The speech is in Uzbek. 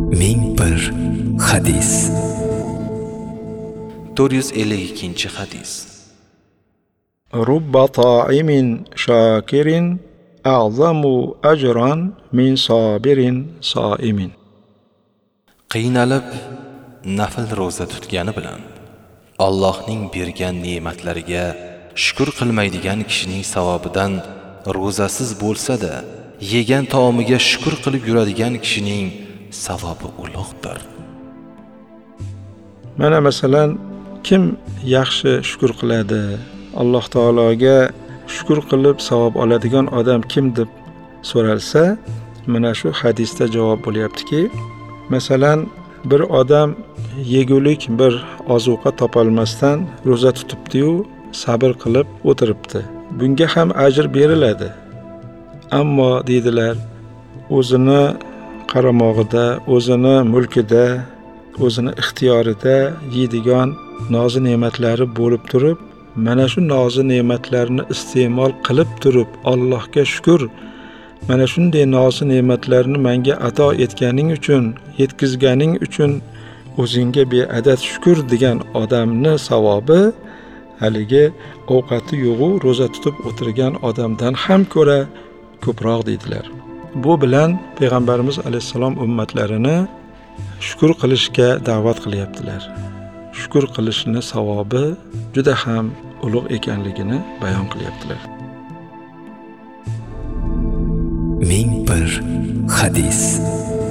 Ming bir hadis. 452 hadis. رب طاعم شاكر أعظم أجرا من صابر صائم. Qiynalib nafl roza tutgani bilan Allohning bergan ne'matlariga shukr qilmaydigan kishining savobidan rozasiz bo'lsa-da, yegan taomiga shukr qilib yuradigan kishining savobi ulug'dir. Mana masalan, kim yaxshi shukr qiladi? Alloh taologa shukr qilib savob oladigan odam kim deb so'ralsa, mana shu hadisda javob bo'lyaptiki, masalan, bir odam yegulik bir ozuqa topolmasdan roza tutibdi-yu, sabr qilib o'tiribdi. Bunga ham ajr beriladi. Ammo deydilar, o'zini qaramog'ida, o'zini mulkida, o'zini ixtiyorida yeydigan nozi ne'matlari bo'lib turib, mana shu nozi ne'matlarni iste'mol qilib turib, Allohga shukr, mana shunday nozi ne'matlarni menga ato etganing uchun, yetkazganing uchun o'zingga beadad shukr degan odamni savobi haligi ovqati yo'g'u roza tutib o'tirgan odamdan ham ko'ra ko'proq deydilar. Bu bilan payg'ambarimiz alayhissalom ummatlarini shukr qilishga da'vat qilyaptilar. Shukr qilishni savobi juda ham ulug' ekanligini bayon qilyaptilar. Ming bir hadis.